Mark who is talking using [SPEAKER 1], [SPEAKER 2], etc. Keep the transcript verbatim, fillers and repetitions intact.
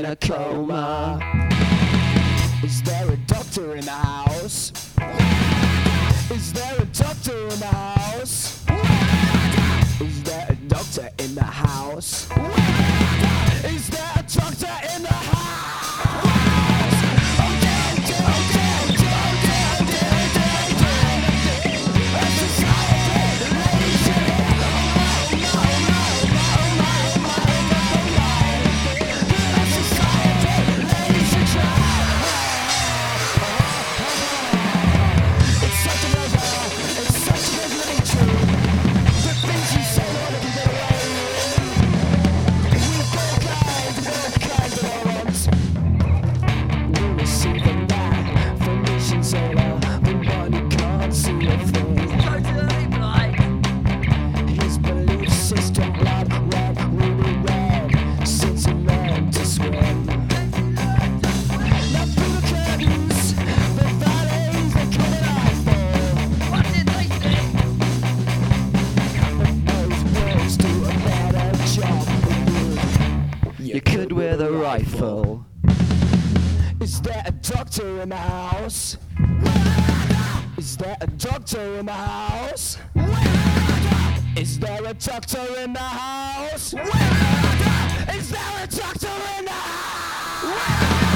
[SPEAKER 1] a coma. Is there a doctor in the house? Is there a doctor in the house? Is there a doctor in the house? Is there a doctor in the house? You could with a rifle. Is there a doctor in the house? Is there a doctor in the house? Is there a doctor in the house? Is there a doctor in the house?